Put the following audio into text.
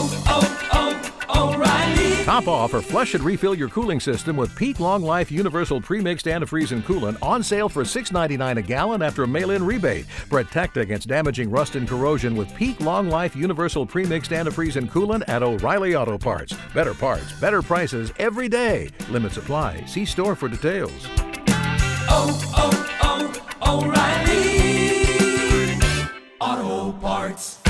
O'Reilly. Top off or flush and refill your cooling system with Peak Long Life Universal Premixed Antifreeze and Coolant on sale for $6.99 a gallon after a mail-in rebate. Protect against damaging rust and corrosion with Peak Long Life Universal Premixed Antifreeze and Coolant at O'Reilly Auto Parts. Better parts, better prices every day. Limit supply. See store for details. O'Reilly Auto Parts.